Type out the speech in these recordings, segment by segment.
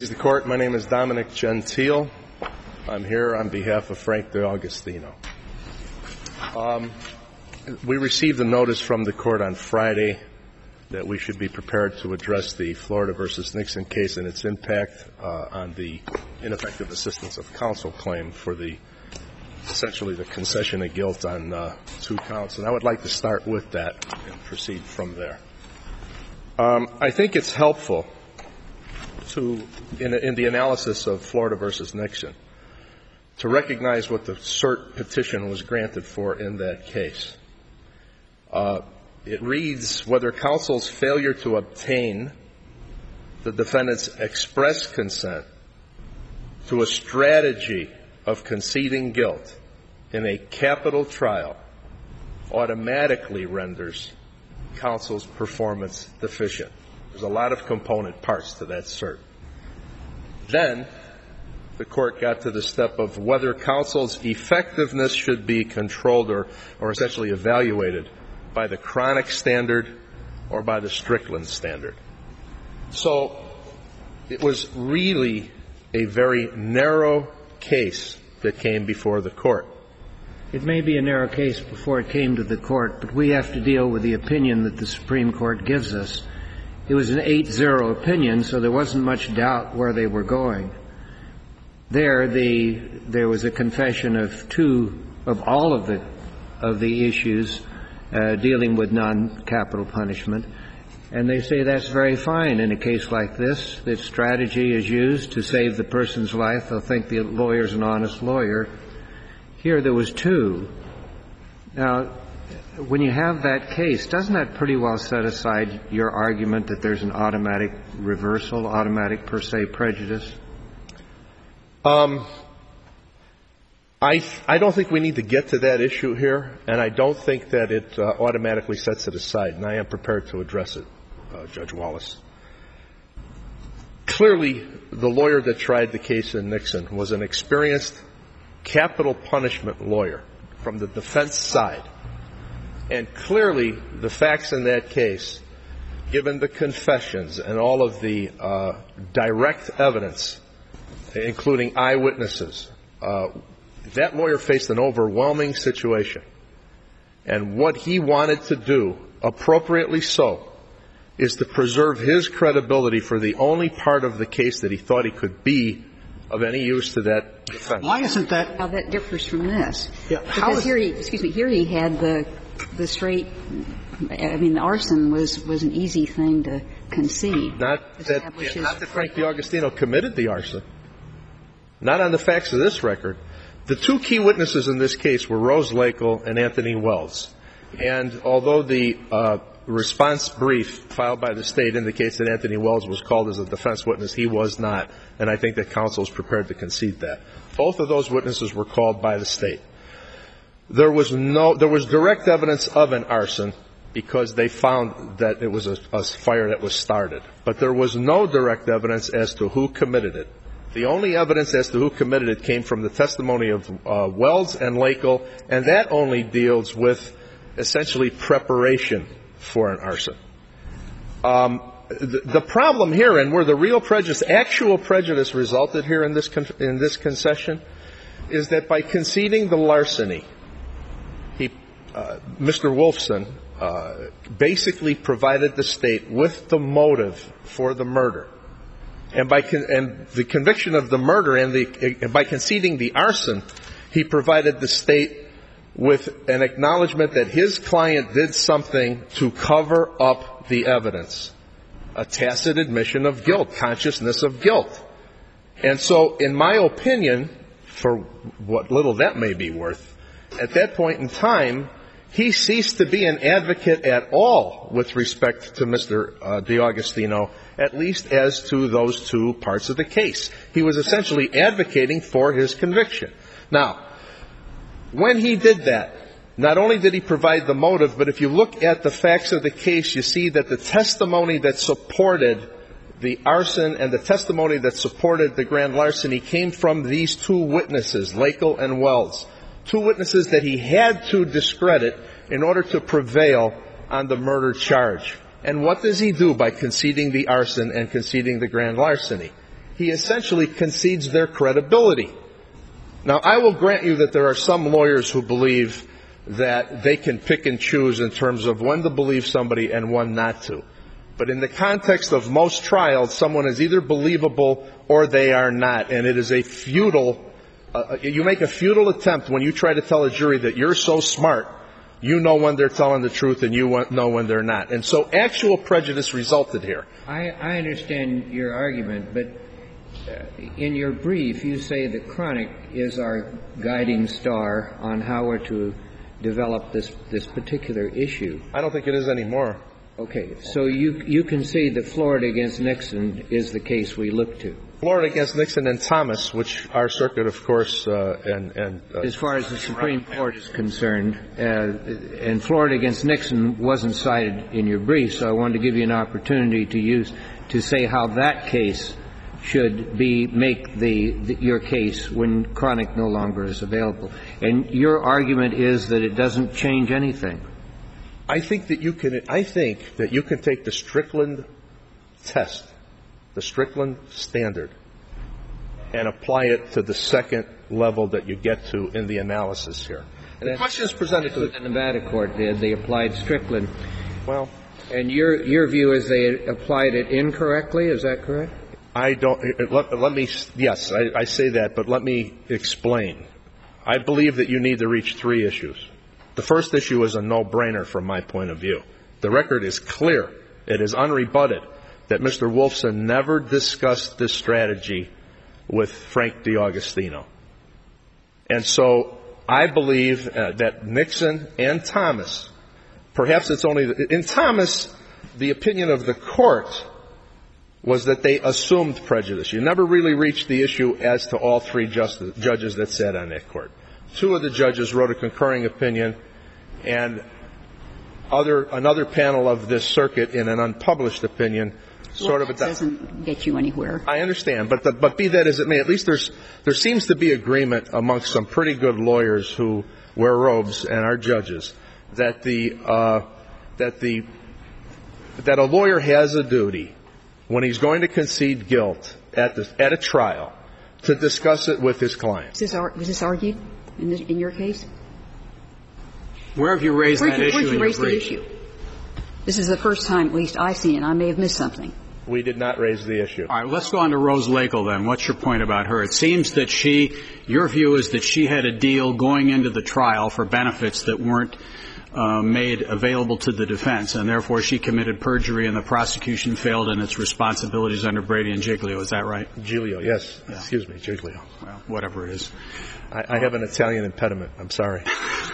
The court. My name is Dominic Gentile. I'm here on behalf of Frank DeAugustino. We received a notice from the court on Friday that we should be prepared to address the Florida versus Nixon case and its impact on the ineffective assistance of counsel claim for essentially the concession of guilt on 2 counts. And I would like to start with that and proceed from there. I think it's helpful in the analysis of Florida versus Nixon, to recognize what the cert petition was granted for in that case. It reads, whether counsel's failure to obtain the defendant's express consent to a strategy of conceding guilt in a capital trial automatically renders counsel's performance deficient. There's a lot of component parts to that cert. Then the court got to the step of whether counsel's effectiveness should be controlled or essentially evaluated by the chronic standard or by the Strickland standard. So it was really a very narrow case that came before the court. It may be a narrow case before it came to the court, but we have to deal with the opinion that the Supreme Court gives us. It was an 8-0 opinion, so there wasn't much doubt where they were going. There was a confession of all of the issues dealing with non-capital punishment, and they say that's very fine in a case like this. That strategy is used to save the person's life. They'll think the lawyer's an honest lawyer. Here there was 2. Now, when you have that case, doesn't that pretty well set aside your argument that there's an automatic reversal, automatic per se prejudice? I don't think we need to get to that issue here, and I don't think that it automatically sets it aside, and I am prepared to address it, Judge Wallace. Clearly, the lawyer that tried the case in Nixon was an experienced capital punishment lawyer from the defense side. And clearly, the facts in that case, given the confessions and all of the direct evidence, including eyewitnesses, that lawyer faced an overwhelming situation. And what he wanted to do, appropriately so, is to preserve his credibility for the only part of the case that he thought he could be of any use to that defense. Why isn't that? How that differs from this? Yeah, because here he had the straight. I mean, the arson was an easy thing to concede. Not that Frank DeAugustino committed the arson. Not on the facts of this record. The 2 key witnesses in this case were Rose Lakel and Anthony Wells. And although the response brief filed by the State indicates that Anthony Wells was called as a defense witness, he was not, and I think that counsel is prepared to concede that. Both of those witnesses were called by the State. There was direct evidence of an arson because they found that it was a fire that was started. But there was no direct evidence as to who committed it. The only evidence as to who committed it came from the testimony of Wells and Lakel, and that only deals with essentially preparation for an arson. The problem here, and where the real prejudice, actual prejudice resulted here in this concession, is that by conceding the larceny, Mr. Wolfson basically provided the State with the motive for the murder. And the conviction of the murder and by conceding the arson, he provided the State with an acknowledgement that his client did something to cover up the evidence, a tacit admission of guilt, consciousness of guilt. And so, in my opinion, for what little that may be worth, at that point in time, he ceased to be an advocate at all with respect to Mr. DeAugustino, at least as to those 2 parts of the case. He was essentially advocating for his conviction. Now, when he did that, not only did he provide the motive, but if you look at the facts of the case, you see that the testimony that supported the arson and the testimony that supported the grand larceny came from these 2 witnesses, Lakel and Wells. 2 witnesses that he had to discredit in order to prevail on the murder charge. And what does he do by conceding the arson and conceding the grand larceny? he essentially concedes their credibility. Now, I will grant you that there are some lawyers who believe that they can pick and choose in terms of when to believe somebody and when not to. But in the context of most trials, someone is either believable or they are not. And it is a futile, you make a futile attempt when you try to tell a jury that you're so smart, you know when they're telling the truth and you know when they're not. And so actual prejudice resulted here. I understand your argument, but in your brief, you say that Cronick is our guiding star on how we're to develop this particular issue. I don't think it is anymore. Okay. So you can see that Florida against Nixon is the case we look to. Florida against Nixon and Thomas, which our circuit, of course, as far as the Supreme Court is concerned, and Florida against Nixon wasn't cited in your brief, so I wanted to give you an opportunity to say how that case should make your case when Cronick no longer is available. And your argument is that it doesn't change anything. I think that you can take the Strickland test, the Strickland standard, and apply it to the second level that you get to in the analysis here. And the question is presented to the Nevada court did. They applied Strickland. Well, and your view is they applied it incorrectly. Is that correct? I don't. Yes, I say that, but let me explain. I believe that you need to reach three issues. The first issue is a no-brainer from my point of view. The record is clear. It is unrebutted that Mr. Wolfson never discussed this strategy with Frank DiAugustino. And so I believe that Nixon and Thomas, perhaps it's only in Thomas, the opinion of the court was that they assumed prejudice. You never really reached the issue as to all three judges that sat on that court. Two of the judges wrote a concurring opinion, and another panel of this circuit in an unpublished opinion sort of doesn't get you anywhere. I understand, but be that as it may, at least there seems to be agreement amongst some pretty good lawyers who wear robes and are judges that a lawyer has a duty when he's going to concede guilt at a trial to discuss it with his client. Was this argued in your case? Where have you raised that issue? Where did you raise the issue? This is the first time, at least, I've seen it. I may have missed something. We did not raise the issue. All right, let's go on to Rose Lakel then. What's your point about her? It seems that your view is that she had a deal going into the trial for benefits that weren't made available to the defense, and therefore she committed perjury and the prosecution failed in its responsibilities under Brady and Giglio. Is that right? Giglio, yes. Yeah. Excuse me, Giglio. Well, whatever it is. I have an Italian impediment. I'm sorry.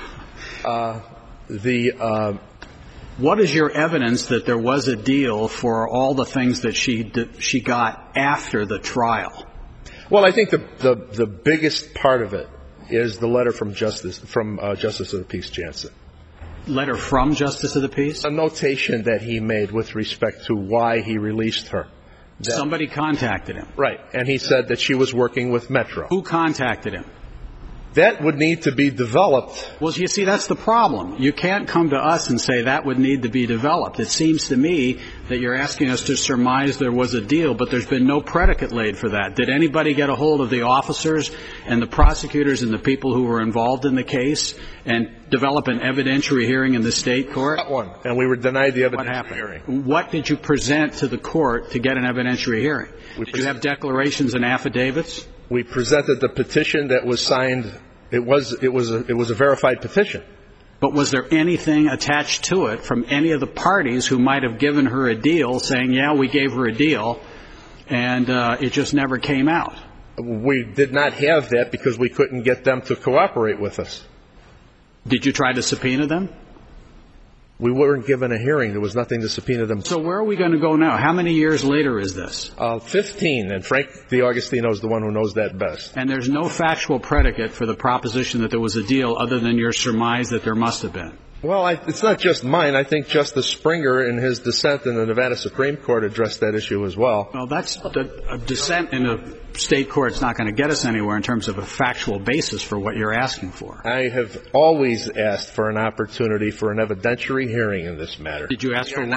What is your evidence that there was a deal for all the things that she got after the trial? Well, I think the biggest part of it is the letter from Justice of the Peace Jansen. Letter from Justice of the Peace? A notation that he made with respect to why he released her. Somebody contacted him. Right, and he said that she was working with Metro. Who contacted him? That would need to be developed. Well, you see, that's the problem. You can't come to us and say that would need to be developed. It seems to me that you're asking us to surmise there was a deal, but there's been no predicate laid for that. Did anybody get a hold of the officers and the prosecutors and the people who were involved in the case and develop an evidentiary hearing in the state court? Not one, and we were denied the evidentiary What happened? hearing. What did you present to the court to get an evidentiary hearing? Did you have declarations and affidavits? We presented the petition that was signed. It was a verified petition. But was there anything attached to it from any of the parties who might have given her a deal saying, yeah, we gave her a deal, and it just never came out? We did not have that because we couldn't get them to cooperate with us. Did you try to subpoena them? We weren't given a hearing. There was nothing to subpoena them. So where are we going to go now? How many years later is this? 15, and Frank DiAugustino is the one who knows that best. And there's no factual predicate for the proposition that there was a deal other than your surmise that there must have been. Well, it's not just mine. I think Justice Springer, in his dissent in the Nevada Supreme Court, addressed that issue as well. Well, that's a dissent in a state court is not going to get us anywhere in terms of a factual basis for what you're asking for. I have always asked for an opportunity for an evidentiary hearing in this matter. Did you ask for one?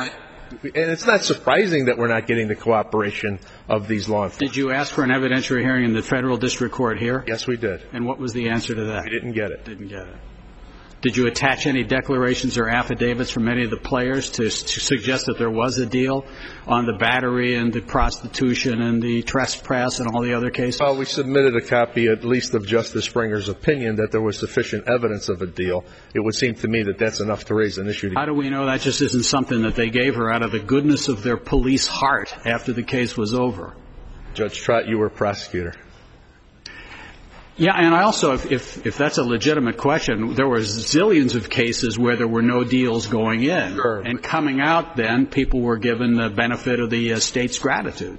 And it's not surprising that we're not getting the cooperation of these law enforcement. Did you ask for an evidentiary hearing in the federal district court here? Yes, we did. And what was the answer to that? We didn't get it. Didn't get it. Did you attach any declarations or affidavits from any of the players to suggest that there was a deal on the battery and the prostitution and the trespass and all the other cases? Well, we submitted a copy, at least, of Justice Springer's opinion that there was sufficient evidence of a deal. It would seem to me that that's enough to raise an issue. How do we know that just isn't something that they gave her out of the goodness of their police heart after the case was over? Judge Trott, you were a prosecutor. Yeah, and I also, if that's a legitimate question, there were zillions of cases where there were no deals going in. Sure. And coming out then, people were given the benefit of the state's gratitude.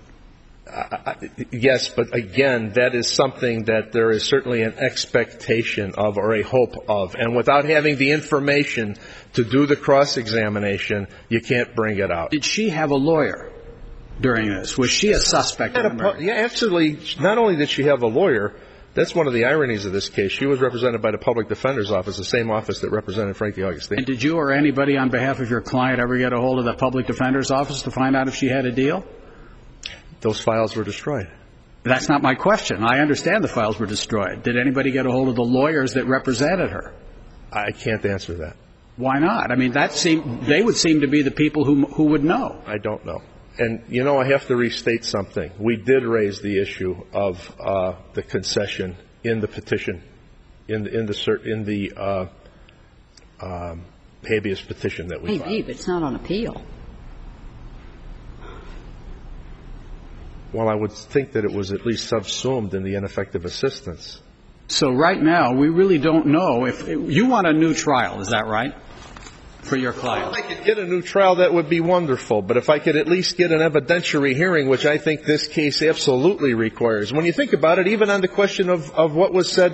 Yes, but again, that is something that there is certainly an expectation of or a hope of. And without having the information to do the cross-examination, you can't bring it out. Did she have a lawyer during this? Was she a suspect in the murder? Yeah, actually, not only did she have a lawyer, that's one of the ironies of this case. She was represented by the Public Defender's Office, the same office that represented Frankie Augustine. And did you or anybody on behalf of your client ever get a hold of the Public Defender's Office to find out if she had a deal? Those files were destroyed. That's not my question. I understand the files were destroyed. Did anybody get a hold of the lawyers that represented her? I can't answer that. Why not? I mean, they would seem to be the people who would know. I don't know. And, you know, I have to restate something. We did raise the issue of the concession in the petition, in the habeas petition that we filed. Maybe, but it's not on appeal. Well, I would think that it was at least subsumed in the ineffective assistance. So right now, we really don't know if you want a new trial. Is that right? For your client. If I could get a new trial, that would be wonderful. But if I could at least get an evidentiary hearing, which I think this case absolutely requires. When you think about it, even on the question of what was said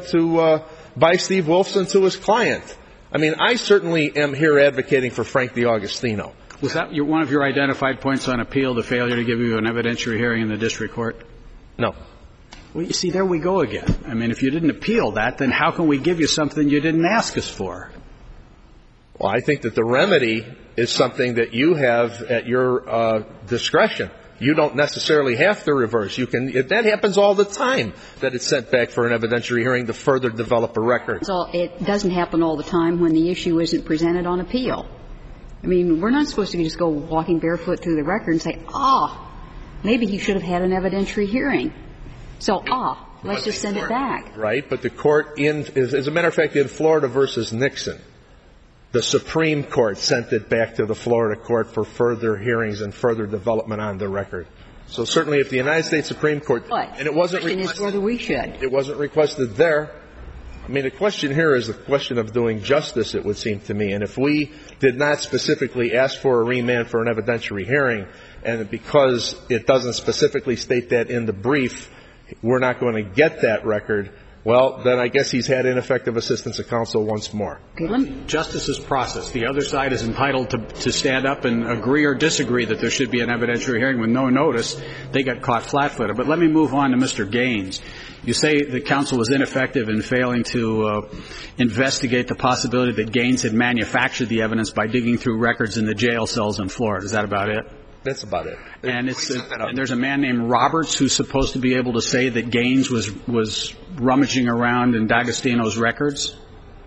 by Steve Wolfson to his client. I mean, I certainly am here advocating for Frank DiAugustino. Was that one of your identified points on appeal, the failure to give you an evidentiary hearing in the district court? No. Well, you see, there we go again. I mean, if you didn't appeal that, then how can we give you something you didn't ask us for? Well, I think that the remedy is something that you have at your discretion. You don't necessarily have to reverse. That happens all the time, that it's sent back for an evidentiary hearing to further develop a record. So it doesn't happen all the time when the issue isn't presented on appeal. I mean, we're not supposed to just go walking barefoot through the record and say, maybe he should have had an evidentiary hearing. So, let's just send it back. Right, but the court, as a matter of fact, in Florida versus Nixon, the Supreme Court sent it back to the Florida court for further hearings and further development on the record. So certainly if the United States Supreme Court, and it wasn't requested, whether we should. It wasn't requested there. I mean, the question here is the question of doing justice, it would seem to me. And if we did not specifically ask for a remand for an evidentiary hearing, and because it doesn't specifically state that in the brief, we're not going to get that record, well, then I guess he's had ineffective assistance of counsel once more. Justice is process. The other side is entitled to stand up and agree or disagree that there should be an evidentiary hearing with no notice. They got caught flat-footed. But let me move on to Mr. Gaines. You say the counsel was ineffective in failing to investigate the possibility that Gaines had manufactured the evidence by digging through records in the jail cells in Florida. Is that about it? That's about it. And there's a man named Roberts who's supposed to be able to say that Gaines was rummaging around in D'Agostino's records?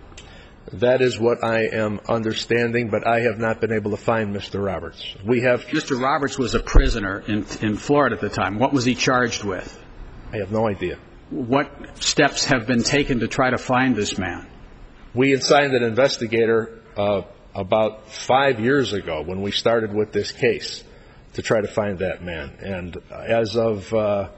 That is what I am understanding, but I have not been able to find Mr. Roberts. Mr. Roberts was a prisoner in Florida at the time. What was he charged with? I have no idea. What steps have been taken to try to find this man? We assigned an investigator about 5 years ago when we started with this case to try to find that man. And as of,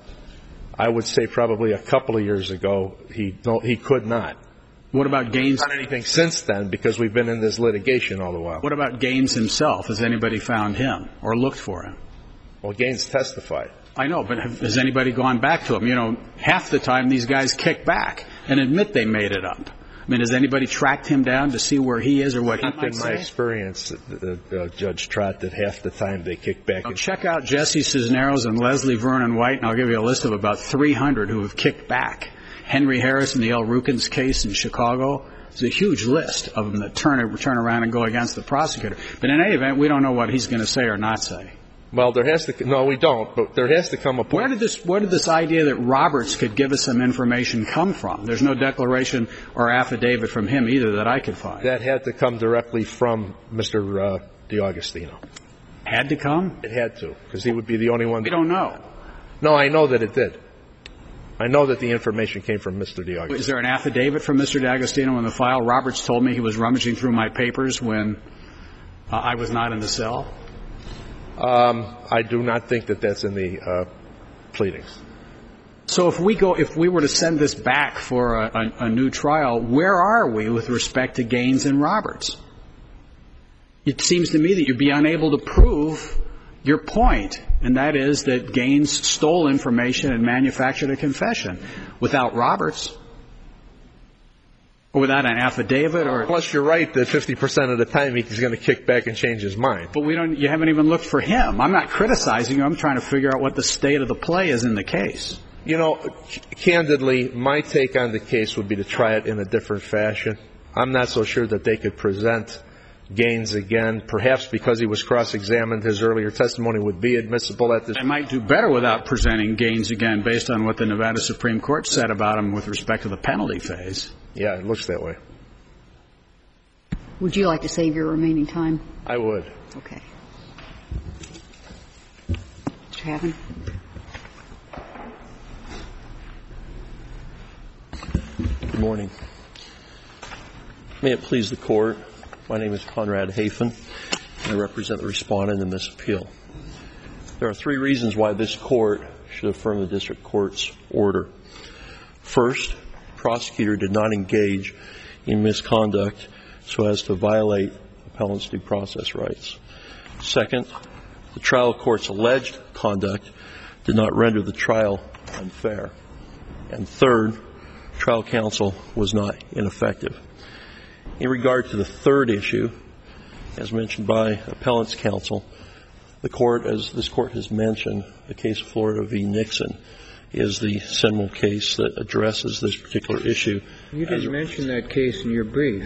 I would say probably a couple of years ago, he could not. What about Gaines? Not anything since then, because we've been in this litigation all the while. What about Gaines himself? Has anybody found him or looked for him? Well, Gaines testified. I know, but has anybody gone back to him? You know, half the time these guys kick back and admit they made it up. I mean, has anybody tracked him down to see where he is or what he might say? Not been my experience, Judge Trott, that half the time they kick back. Now, check out Jesse Cisneros and Leslie Vernon White, and I'll give you a list of about 300 who have kicked back. Henry Harris and the L. Rukins case in Chicago. There's a huge list of them that turn around and go against the prosecutor. But in any event, we don't know what he's going to say or not say. Well, no, we don't, but there has to come a point. Where did this idea that Roberts could give us some information come from? There's no declaration or affidavit from him either that I could find. That had to come directly from Mr. DiAugustino. Had to come? It had to, because he would be the only one. We don't know. No, I know that it did. I know that the information came from Mr. DiAugustino. Is there an affidavit from Mr. DiAugustino in the file? Roberts told me he was rummaging through my papers when I was not in the cell. I do not think that that's in the pleadings. So if we were to send this back for a new trial, where are we with respect to Gaines and Roberts? It seems to me that you'd be unable to prove your point, and that is that Gaines stole information and manufactured a confession without Roberts, or without an affidavit, or. Plus, you're right that 50% of the time he's going to kick back and change his mind. But you haven't even looked for him. I'm not criticizing you. I'm trying to figure out what the state of the play is in the case. You know, candidly, my take on the case would be to try it in a different fashion. I'm not so sure that they could present Gaines again. Perhaps because he was cross-examined, his earlier testimony would be admissible at this. They might do better without presenting Gaines again based on what the Nevada Supreme Court said about him with respect to the penalty phase. Yeah, it looks that way. Would you like to save your remaining time? I would. Okay. Mr. Haven. Good morning. May it please the Court, my name is Conrad Hafen, and I represent the respondent in this appeal. There are three reasons why this Court should affirm the District Court's order. First, the prosecutor did not engage in misconduct so as to violate appellant's due process rights. Second, the trial court's alleged conduct did not render the trial unfair. And third, trial counsel was not ineffective. In regard to the third issue, as mentioned by appellant's counsel, the court, as this court has mentioned, the case of Florida v. Nixon is the seminal case that addresses this particular issue. You didn't mention that case in your brief.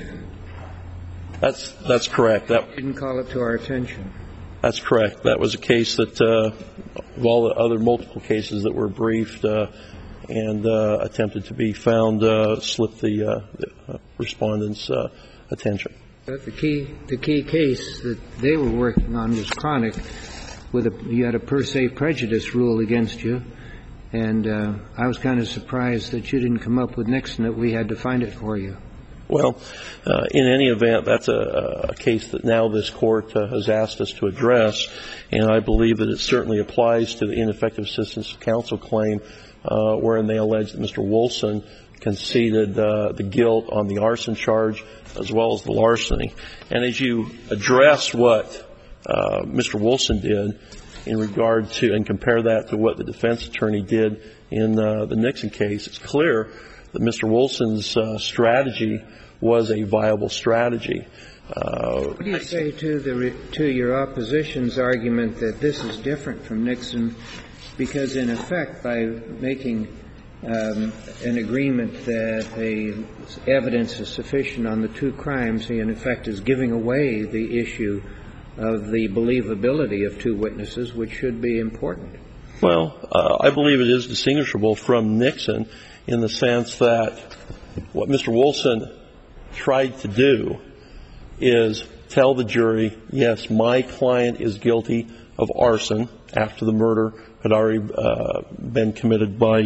That's correct. You didn't call it to our attention. That's correct. That was a case that, of all the other multiple cases that were briefed and attempted to be found, slipped the respondent's attention. But the key case that they were working on was chronic. You had a per se prejudice rule against you, and I was kind of surprised that you didn't come up with Nixon, that we had to find it for you. Well, in any event, that's a case that now this Court has asked us to address, and I believe that it certainly applies to the ineffective assistance of counsel claim, wherein they allege that Mr. Wolfson conceded the guilt on the arson charge as well as the larceny. And as you address what Mr. Wolfson did in regard to and compare that to what the defense attorney did in the Nixon case, it's clear that Mr. Wolfson's strategy was a viable strategy. What do you say to your opposition's argument that this is different from Nixon because, in effect, by making an agreement that evidence is sufficient on the two crimes, he, in effect, is giving away the issue of the believability of two witnesses, which should be important? Well, I believe it is distinguishable from Nixon in the sense that what Mr. Wolfson tried to do is tell the jury, yes, my client is guilty of arson after the murder had already been committed by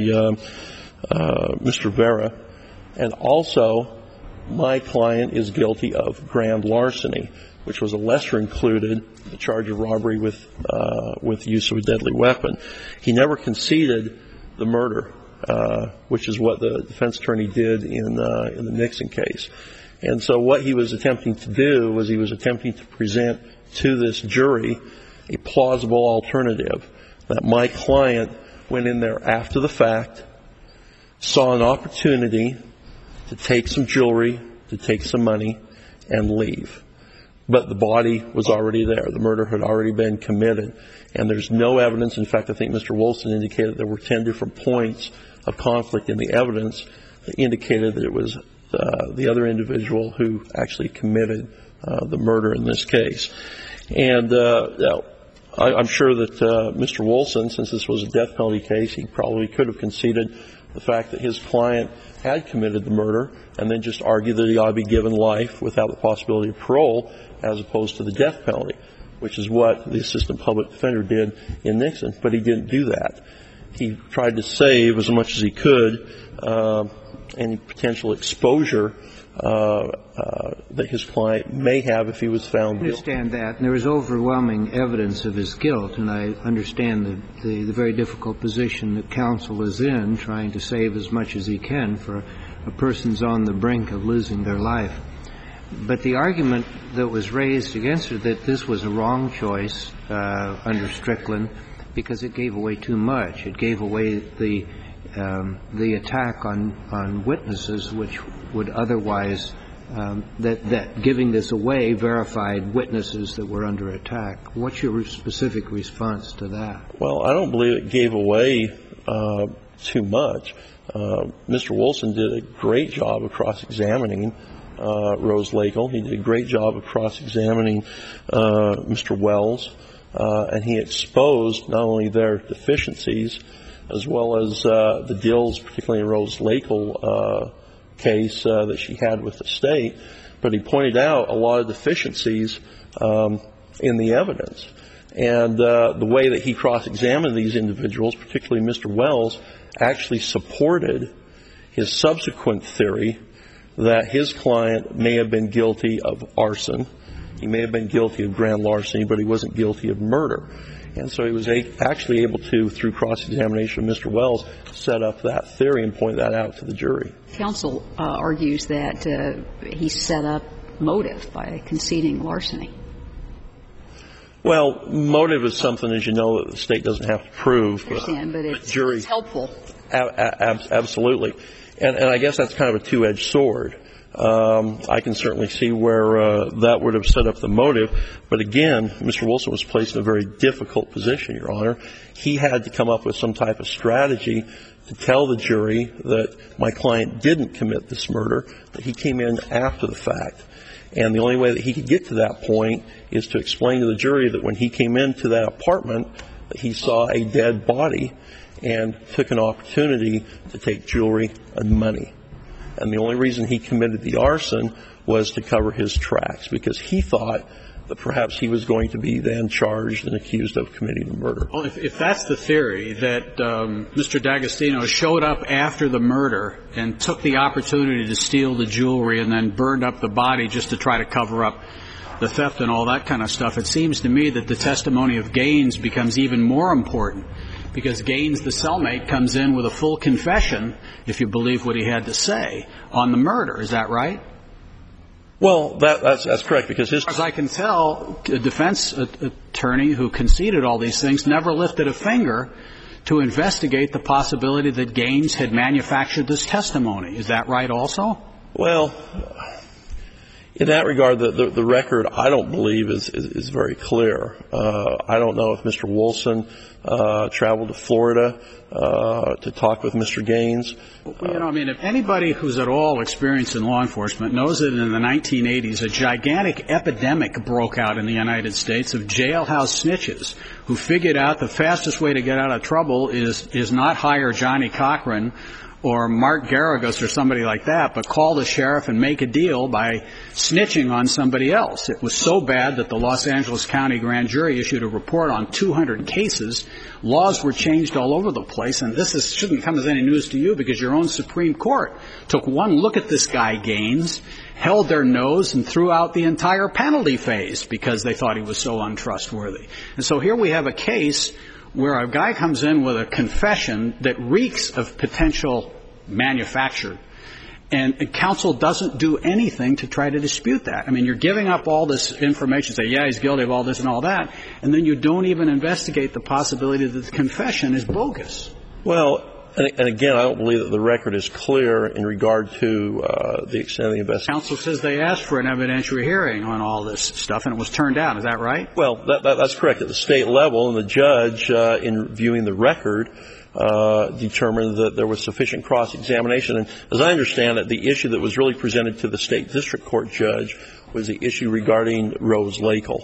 Mr. Vera, and also my client is guilty of grand larceny, which was a lesser included the charge of robbery with use of a deadly weapon. He never conceded the murder, which is what the defense attorney did in the Nixon case. And so what he was attempting to do was he was attempting to present to this jury a plausible alternative, that my client went in there after the fact, saw an opportunity to take some jewelry, to take some money, and leave. But the body was already there. The murder had already been committed. And there's no evidence. In fact, I think Mr. Wolfson indicated there were 10 different points of conflict in the evidence that indicated that it was the other individual who actually committed the murder in this case. And I'm sure that Mr. Wolson, since this was a death penalty case, he probably could have conceded the fact that his client had committed the murder and then just argued that he ought to be given life without the possibility of parole as opposed to the death penalty, which is what the assistant public defender did in Nixon. But he didn't do that. He tried to save as much as he could any potential exposure that his client may have if he was found guilty. I understand that. And there is overwhelming evidence of his guilt, and I understand the very difficult position that counsel is in, trying to save as much as he can for a person's on the brink of losing their life. But the argument that was raised against her that this was a wrong choice under Strickland because it gave away too much. It gave away the attack on witnesses, which would otherwise that giving this away verified witnesses that were under attack. What's your specific response to that? Well, I don't believe it gave away too much. Mr. Wolson did a great job of cross-examining Rose Lakel. He did a great job of cross-examining Mr. Wells, and he exposed not only their deficiencies as well as the deals, particularly in Rose Lakel case that she had with the state, but he pointed out a lot of deficiencies in the evidence. And the way that he cross-examined these individuals, particularly Mr. Wells, actually supported his subsequent theory that his client may have been guilty of arson. He may have been guilty of grand larceny, but he wasn't guilty of murder. And so he was actually able to, through cross-examination of Mr. Wells, set up that theory and point that out to the jury. Counsel argues that he set up motive by conceding larceny. Well, motive is something, as you know, that the state doesn't have to prove. I understand, but it's helpful. Absolutely. And I guess that's kind of a two-edged sword. I can certainly see where that would have set up the motive. But again, Mr. Wolson was placed in a very difficult position, Your Honor. He had to come up with some type of strategy to tell the jury that my client didn't commit this murder, that he came in after the fact. And the only way that he could get to that point is to explain to the jury that when he came into that apartment, that he saw a dead body and took an opportunity to take jewelry and money. And the only reason he committed the arson was to cover his tracks, because he thought that perhaps he was going to be then charged and accused of committing the murder. Well, if that's the theory, that Mr. D'Agostino showed up after the murder and took the opportunity to steal the jewelry and then burned up the body just to try to cover up the theft and all that kind of stuff, it seems to me that the testimony of Gaines becomes even more important, because Gaines, the cellmate, comes in with a full confession, if you believe what he had to say, on the murder. Is that right? Well, that's correct, because his... As I can tell, a defense attorney who conceded all these things never lifted a finger to investigate the possibility that Gaines had manufactured this testimony. Is that right also? Well, in that regard, the record, I don't believe, is very clear. I don't know if Mr. Wolson traveled to Florida to talk with Mr. Gaines. If anybody who's at all experienced in law enforcement knows that in the 1980s, a gigantic epidemic broke out in the United States of jailhouse snitches who figured out the fastest way to get out of trouble is not hire Johnny Cochran or Mark Garagos or somebody like that, but call the sheriff and make a deal by snitching on somebody else. It was so bad that the Los Angeles County grand jury issued a report on 200 cases. Laws were changed all over the place, and this shouldn't come as any news to you, because your own Supreme Court took one look at this guy Gaines, held their nose, and threw out the entire penalty phase because they thought he was so untrustworthy. And so here we have a case where a guy comes in with a confession that reeks of potential manufacture, and counsel doesn't do anything to try to dispute that. I mean, you're giving up all this information, say, yeah, he's guilty of all this and all that, and then you don't even investigate the possibility that the confession is bogus. Well, and again, I don't believe that the record is clear in regard to the extent of the investigation. Counsel says they asked for an evidentiary hearing on all this stuff, and it was turned down. Is that right? Well, that's correct at the state level, and the judge, in viewing the record, determined that there was sufficient cross-examination. And as I understand it, the issue that was really presented to the state district court judge was the issue regarding Rose Lakel.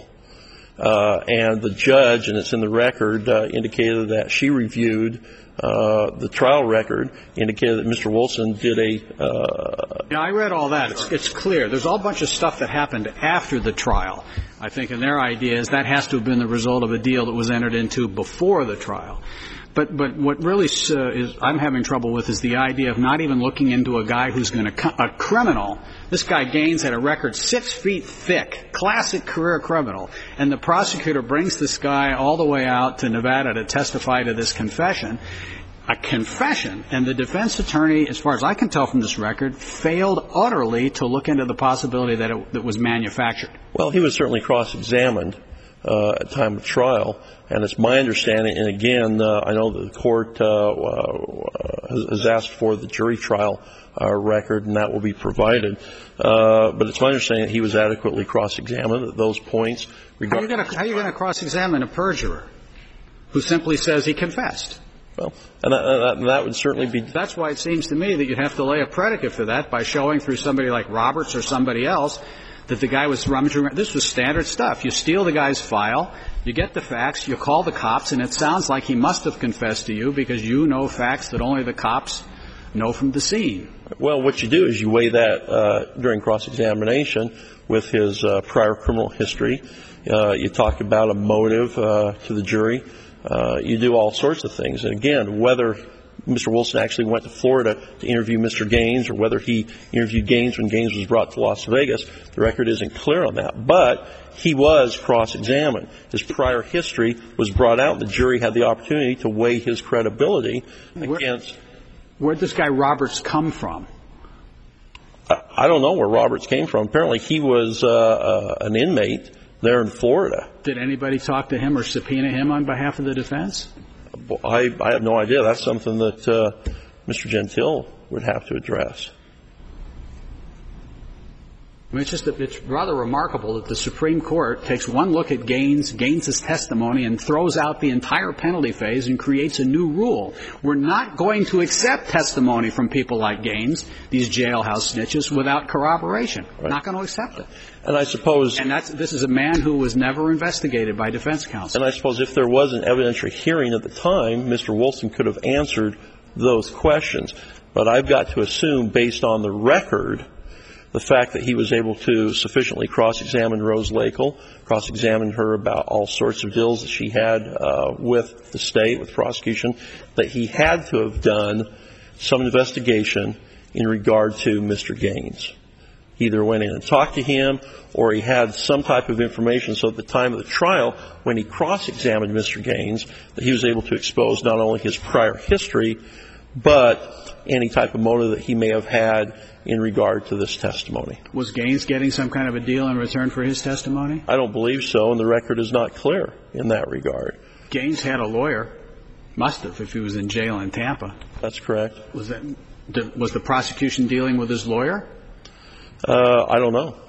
And the judge, and it's in the record, indicated that she reviewed the trial record, indicated that Mr. Wilson did Yeah, I read all that. It's clear. There's a whole bunch of stuff that happened after the trial. I think, and their idea is that has to have been the result of a deal that was entered into before the trial. But what really is I'm having trouble with is the idea of not even looking into a guy who's going to a criminal. This guy Gaines had a record 6 feet thick, classic career criminal, and the prosecutor brings this guy all the way out to Nevada to testify to this confession. A confession, and the defense attorney, as far as I can tell from this record, failed utterly to look into the possibility that it was manufactured. Well, he was certainly cross-examined at time of trial, and it's my understanding, and again, I know that the court has asked for the jury trial record, and that will be provided. But it's my understanding that he was adequately cross-examined at those points. How are you going to cross-examine a perjurer who simply says he confessed? Well, and that would certainly be. That's why it seems to me that you'd have to lay a predicate for that by showing through somebody like Roberts or somebody else that the guy was rummaging around. This was standard stuff. You steal the guy's file, you get the facts, you call the cops, and it sounds like he must have confessed to you because you know facts that only the cops know from the scene. Well, what you do is you weigh that during cross-examination with his prior criminal history. You talk about a motive to the jury. You do all sorts of things. And again, whether Mr. Wilson actually went to Florida to interview Mr. Gaines or whether he interviewed Gaines when Gaines was brought to Las Vegas, the record isn't clear on that. But he was cross-examined. His prior history was brought out. The jury had the opportunity to weigh his credibility against. Where'd this guy Roberts come from? I don't know where Roberts came from. Apparently he was an inmate there in Florida. Did anybody talk to him or subpoena him on behalf of the defense? I have no idea. That's something that Mr. Gentile would have to address. I mean, it's rather remarkable that the Supreme Court takes one look at Gaines's testimony and throws out the entire penalty phase and creates a new rule. We're not going to accept testimony from people like Gaines, these jailhouse snitches, without corroboration. Right. We're not going to accept it. And I suppose. And this is a man who was never investigated by defense counsel. And I suppose if there was an evidentiary hearing at the time, Mr. Wilson could have answered those questions. But I've got to assume, based on the record, the fact that he was able to sufficiently cross-examine Rose Lakel, cross-examine her about all sorts of deals that she had with the state, with prosecution, that he had to have done some investigation in regard to Mr. Gaines. He either went in and talked to him or he had some type of information so at the time of the trial, when he cross-examined Mr. Gaines, that he was able to expose not only his prior history, but any type of motive that he may have had in regard to this testimony. Was Gaines getting some kind of a deal in return for his testimony? I don't believe so, and the record is not clear in that regard. Gaines had a lawyer. Must have, if he was in jail in Tampa. That's correct. Was the prosecution dealing with his lawyer? I don't know.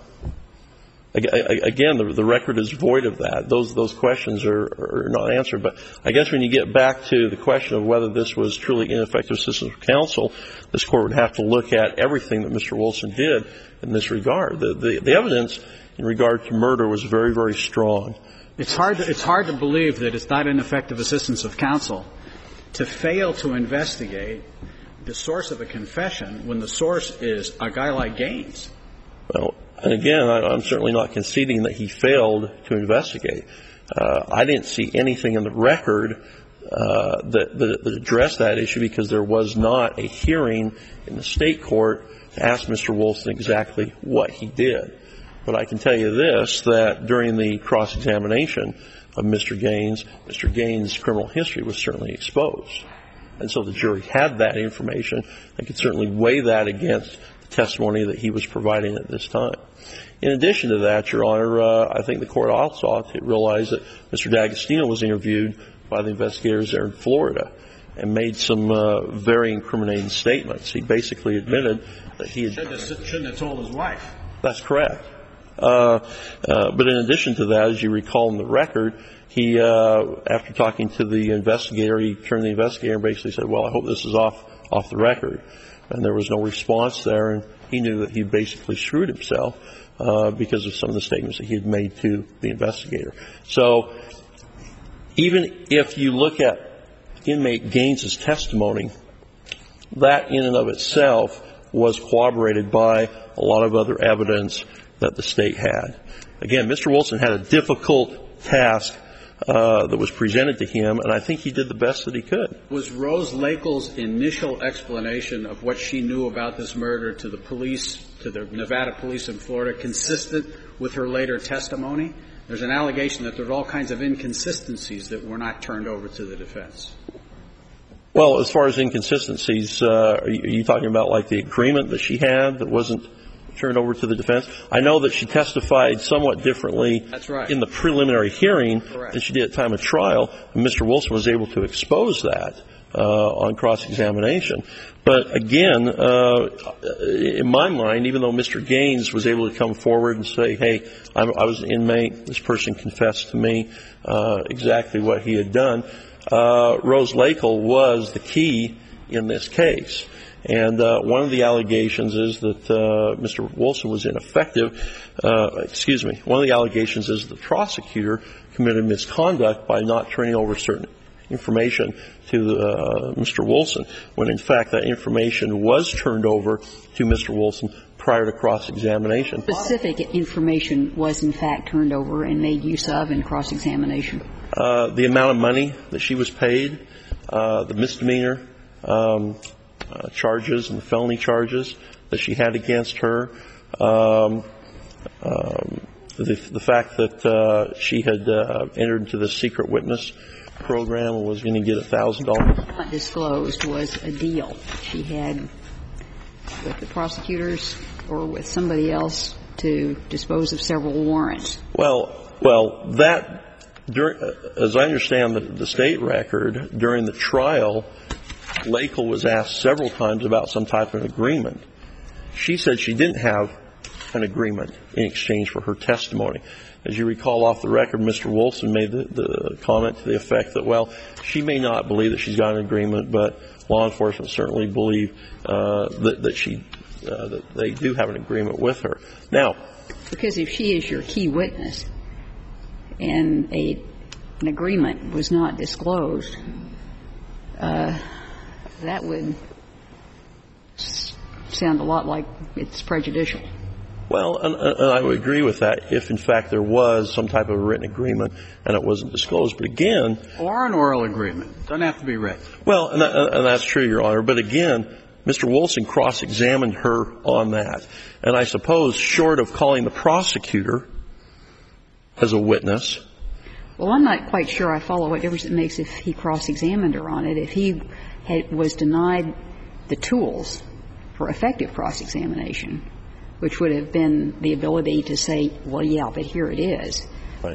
Again, the record is void of that. Those questions are not answered. But I guess when you get back to the question of whether this was truly ineffective assistance of counsel, this Court would have to look at everything that Mr. Wilson did in this regard. The evidence in regard to murder was very, very strong. It's hard to believe that it's not ineffective assistance of counsel to fail to investigate the source of a confession when the source is a guy like Gaines. Well, and again, I'm certainly not conceding that he failed to investigate. I didn't see anything in the record that addressed that issue because there was not a hearing in the state court to ask Mr. Wilson exactly what he did. But I can tell you this, that during the cross-examination of Mr. Gaines' criminal history was certainly exposed. And so the jury had that information and could certainly weigh that against the testimony that he was providing at this time. In addition to that, Your Honor, I think the Court also ought to realize that Mr. D'Agostino was interviewed by the investigators there in Florida and made some very incriminating statements. He basically admitted that he shouldn't have told his wife. That's correct. But in addition to that, as you recall in the record, he, after talking to the investigator, he turned to the investigator and basically said, well, I hope this is off the record. And there was no response there, and he knew that he basically screwed himself because of some of the statements that he had made to the investigator. So even if you look at inmate Gaines's testimony, that in and of itself was corroborated by a lot of other evidence that the state had. Again, Mr. Wilson had a difficult task that was presented to him, and I think he did the best that he could. Was Rose Lakel's initial explanation of what she knew about this murder to the police, to the Nevada police in Florida, consistent with her later testimony? There's an allegation that there's all kinds of inconsistencies that were not turned over to the defense. Well, as far as inconsistencies, are you talking about like the agreement that she had that wasn't turned over to the defense? I know that she testified somewhat differently in the preliminary hearing than she did at time of trial, and Mr. Wilson was able to expose that on cross-examination. But again, in my mind, even though Mr. Gaines was able to come forward and say, hey, I was an inmate, this person confessed to me exactly what he had done, Rose Lakel was the key in this case. And one of the allegations is that Mr. Wilson was ineffective. One of the allegations is the prosecutor committed misconduct by not turning over certain information to Mr. Wilson, when in fact that information was turned over to Mr. Wilson prior to cross-examination. Specific information was in fact turned over and made use of in cross-examination. The amount of money that she was paid, the misdemeanor charges and the felony charges that she had against her, the fact that she had entered into the secret witness program and was going to get $1,000. Not disclosed was a deal she had with the prosecutors or with somebody else to dispose of several warrants. Well, that, as I understand the state record, during the trial, Lakel was asked several times about some type of agreement. She said she didn't have an agreement in exchange for her testimony. As you recall off the record, Mr. Wilson made the comment to the effect that, well, she may not believe that she's got an agreement, but law enforcement certainly believe that they do have an agreement with her. Now, because if she is your key witness and an agreement was not disclosed, that would sound a lot like it's prejudicial. Well, and I would agree with that if, in fact, there was some type of a written agreement and it wasn't disclosed. But again... Or an oral agreement. Doesn't have to be written. Well, and that's true, Your Honor. But again, Mr. Wilson cross-examined her on that. And I suppose, short of calling the prosecutor as a witness... Well, I'm not quite sure I follow what difference it makes if he cross-examined her on it. If he was denied the tools for effective cross-examination, which would have been the ability to say, well, yeah, but here it is. Right.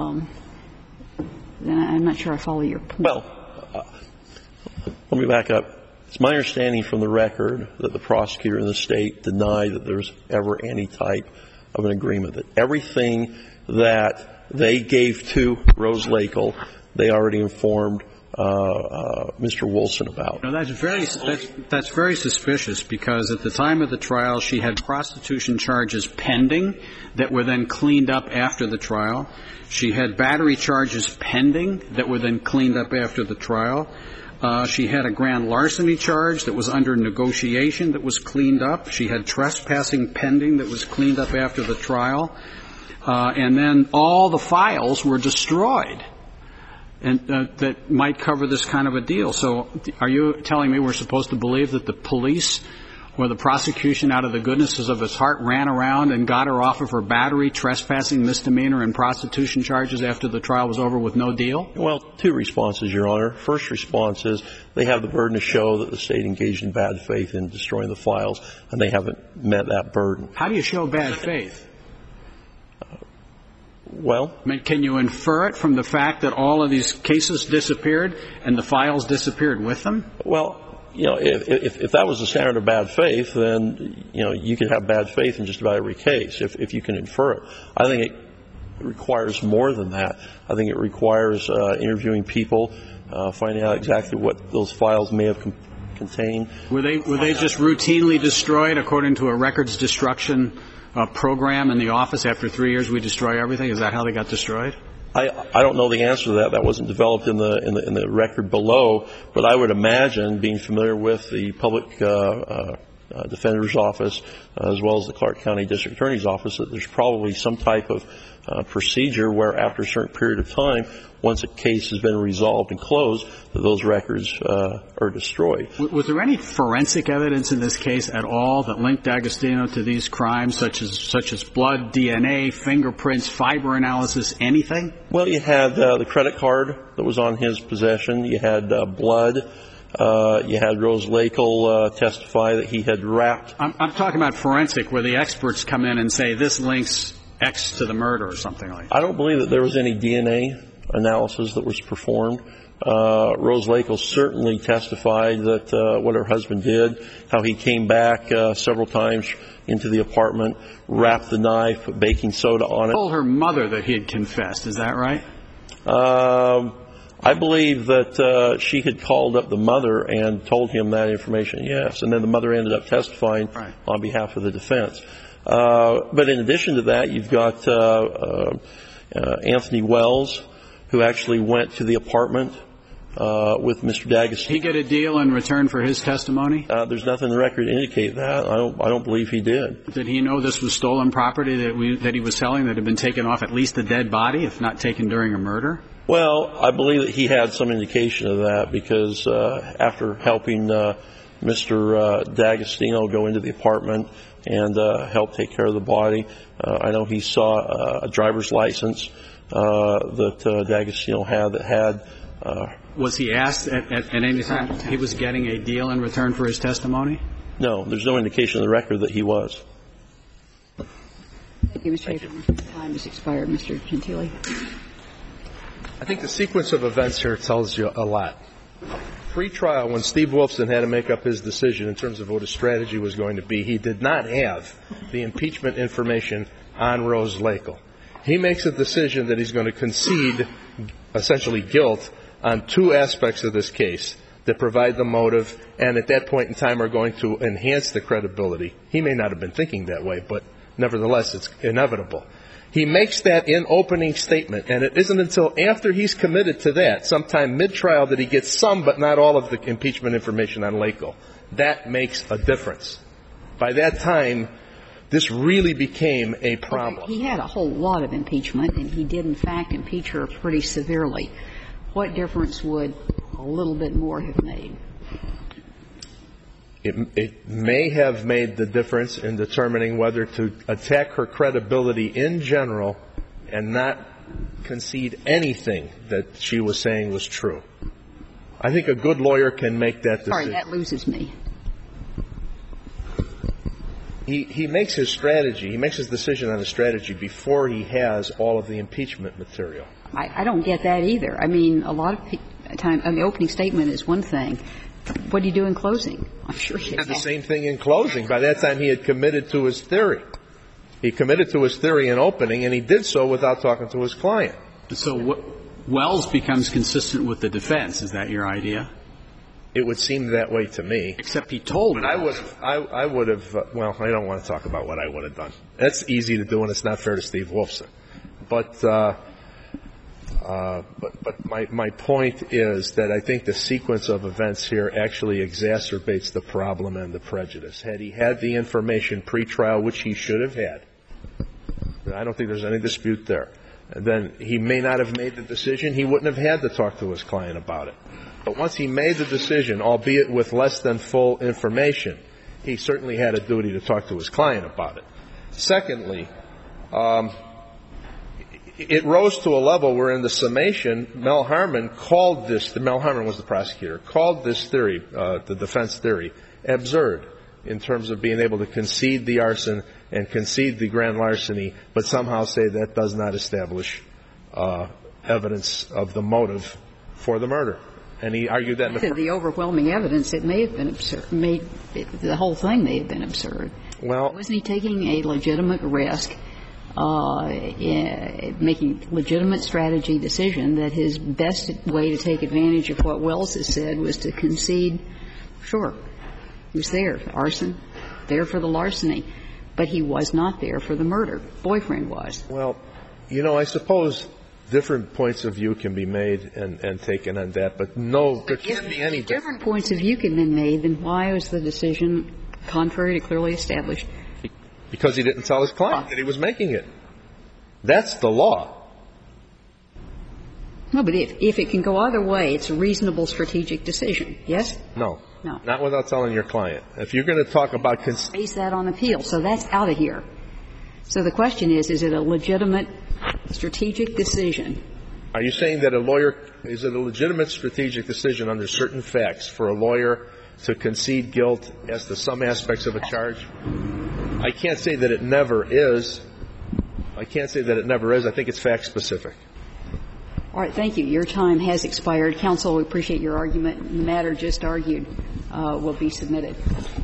Then I'm not sure I follow your point. Well, let me back up. It's my understanding from the record that the prosecutor in the state denied that there's ever any type of an agreement, that everything that they gave to Rose Lakel, they already informed Mr. Wilson about. Now, that's very suspicious, because at the time of the trial she had prostitution charges pending that were then cleaned up after the trial. She had battery charges pending that were then cleaned up after the trial. She had a grand larceny charge that was under negotiation that was cleaned up. She had trespassing pending that was cleaned up after the trial. And then all the files were destroyed. And that might cover this kind of a deal. So are you telling me we're supposed to believe that the police or the prosecution, out of the goodnesses of its heart, ran around and got her off of her battery, trespassing, misdemeanor, and prostitution charges after the trial was over with no deal? Well, two responses, Your Honor. First response is they have the burden to show that the state engaged in bad faith in destroying the files, and they haven't met that burden. How do you show bad faith? Well, I mean, can you infer it from the fact that all of these cases disappeared and the files disappeared with them? Well, you know, if that was the standard of bad faith, then, you know, you could have bad faith in just about every case if you can infer it. I think requires more than that. I think it requires interviewing people, finding out exactly what those files may have contained. Were they just routinely destroyed according to a records destruction program in the office? After 3 years, we destroy everything. Is that how they got destroyed? I don't know the answer to that. That wasn't developed in the record below, but I would imagine, being familiar with the public defender's office as well as the Clark County District Attorney's office, that there's probably some type of procedure where after a certain period of time, once a case has been resolved and closed, that those records are destroyed. Was there any forensic evidence in this case at all that linked D'Agostino to these crimes, such as blood, DNA, fingerprints, fiber analysis, anything? Well, you had the credit card that was on his possession. You had blood. You had Rose Lakel testify that he had wrapped. I'm talking about forensic, where the experts come in and say this links X to the murder or something like that. I don't believe that there was any DNA analysis that was performed. Rose Lakel certainly testified that what her husband did, how he came back several times into the apartment, wrapped the knife, put baking soda on it. Told her mother that he had confessed. Is that right? I believe that she had called up the mother and told him that information, yes. And then the mother ended up testifying on behalf of the defense. But in addition to that, you've got Anthony Wells, who actually went to the apartment with Mr. D'Agostino. Did he get a deal in return for his testimony? There's nothing in the record to indicate that. I don't believe he did. Did he know this was stolen property that he was selling that had been taken off at least a dead body, if not taken during a murder? Well, I believe that he had some indication of that because after helping Mr. D'Agostino go into the apartment and help take care of the body, I know he saw a driver's license that D'Agostino had that had. Was he asked at any time he was getting a deal in return for his testimony? No, there's no indication in the record that he was. Thank you, Mr. Chairman. Time has expired. Mr. Gentile. I think the sequence of events here tells you a lot. Pre-trial, when Steve Wolfson had to make up his decision in terms of what his strategy was going to be, he did not have the impeachment information on Rose Lakel. He makes a decision that he's going to concede essentially guilt on two aspects of this case that provide the motive and at that point in time are going to enhance the credibility. He may not have been thinking that way, but nevertheless it's inevitable. He makes that in opening statement, and it isn't until after he's committed to that, sometime mid-trial, that he gets some but not all of the impeachment information on Lakel. That makes a difference. By that time, this really became a problem. Okay, he had a whole lot of impeachment, and he did, in fact, impeach her pretty severely. What difference would a little bit more have made? It may have made the difference in determining whether to attack her credibility in general and not concede anything that she was saying was true. I think a good lawyer can make that decision. Sorry, that loses me. He makes his strategy, he makes his decision on his strategy before he has all of the impeachment material. I don't get that either. I mean, a lot of time, the opening statement is one thing. What do you do in closing? I'm sure he did the same thing in closing. By that time, he had committed to his theory. He committed to his theory in opening, and he did so without talking to his client. So Wells becomes consistent with the defense. Is that your idea? It would seem that way to me. Except he told me. But I would have, well, I don't want to talk about what I would have done. That's easy to do, and it's not fair to Steve Wolfson. But my point is that I think the sequence of events here actually exacerbates the problem and the prejudice. Had he had the information pre-trial, which he should have had, I don't think there's any dispute there, then he may not have made the decision. He wouldn't have had to talk to his client about it. But once he made the decision, albeit with less than full information, he certainly had a duty to talk to his client about it. Secondly, it rose to a level where in the summation, Mel Harmon called this, Mel Harmon was the prosecutor, called this theory, the defense theory, absurd in terms of being able to concede the arson and concede the grand larceny, but somehow say that does not establish evidence of the motive for the murder. And he argued that in the overwhelming evidence, it may have been absurd. The whole thing may have been absurd. Well, wasn't he taking a legitimate risk making a legitimate strategy decision that his best way to take advantage of what Wells has said was to concede, sure, he was there, arson, there for the larceny, but he was not there for the murder. Boyfriend was. Well, you know, I suppose different points of view can be made and taken on that, but no, there can't be any different points of view can be made. Then why was the decision contrary to clearly established? Because he didn't tell his client that he was making it. That's the law. No, but if it can go either way, it's a reasonable strategic decision. Yes? No. No. Not without telling your client. If you're going to talk about base that on appeal, so that's out of here. So the question is it a legitimate strategic decision? Are you saying that is it a legitimate strategic decision under certain facts for a lawyer to concede guilt as to some aspects of a charge? I can't say that it never is. I think it's fact specific. All right. Thank you. Your time has expired. Counsel, we appreciate your argument. The matter just argued will be submitted.